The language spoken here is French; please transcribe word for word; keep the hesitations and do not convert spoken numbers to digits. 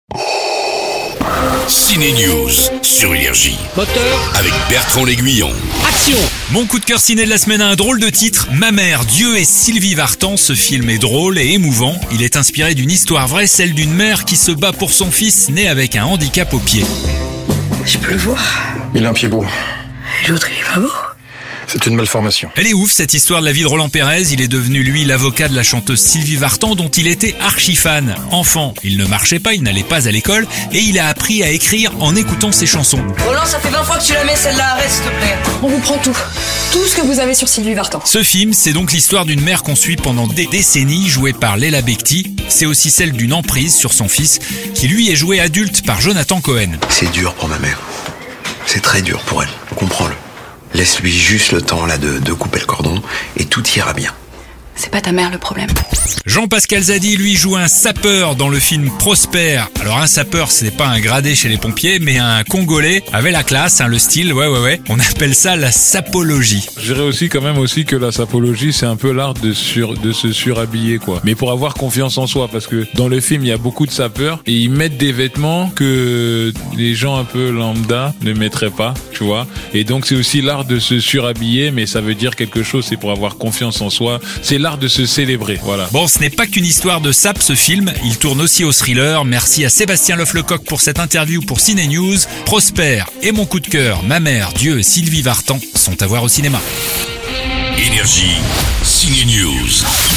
Ciné News sur Énergie. Moteur, Avec Bertrand L'Aiguillon. action! Mon coup de cœur ciné de la semaine a un drôle de titre, Ma mère, Dieu et Sylvie Vartan. Ce film est drôle et émouvant. Il est inspiré d'une histoire vraie, celle d'une mère qui se bat pour son fils né avec un handicap au pied. Je peux le voir. Il a un pied beau. Et l'autre, il est pas beau. C'est une malformation. Elle est ouf cette histoire de la vie de Roland Pérez. Il est devenu lui l'avocat de la chanteuse Sylvie Vartan dont il était archi fan. Enfant, il ne marchait pas, il n'allait pas à l'école et il a appris à écrire en écoutant ses chansons. Roland, ça fait vingt fois que tu la mets celle-là, arrête s'il te plaît. On vous prend tout. Tout ce que vous avez sur Sylvie Vartan. Ce film, c'est donc l'histoire d'une mère qu'on suit pendant des décennies, jouée par Léla Becti. C'est aussi celle d'une emprise sur son fils, qui lui est joué adulte par Jonathan Cohen. C'est dur pour ma mère. C'est très dur pour elle. Comprends-le. Laisse-lui juste le temps là de, de couper le cordon et tout ira bien. C'est pas ta mère le problème. Jean-Pascal Zadi, lui, joue un sapeur dans le film Prosper. Alors un sapeur, c'est pas un gradé chez les pompiers, mais un Congolais avec la classe, hein, le style, ouais ouais ouais. On appelle ça la sapologie. Je dirais aussi quand même aussi que la sapologie, c'est un peu l'art de, sur, de se surhabiller, quoi. Mais pour avoir confiance en soi, parce que dans le film, il y a beaucoup de sapeurs et ils mettent des vêtements que les gens un peu lambda ne mettraient pas, tu vois. Et donc c'est aussi l'art de se surhabiller, mais ça veut dire quelque chose, c'est pour avoir confiance en soi. C'est l'art de se célébrer, voilà. Bon, ce n'est pas qu'une histoire de sap, ce film. Il tourne aussi au thriller. Merci à Sébastien Loefflecoq pour cette interview pour Ciné News. Prosper et mon coup de cœur, Ma mère, Dieu et Sylvie Vartan sont à voir au cinéma. Énergie, Ciné News.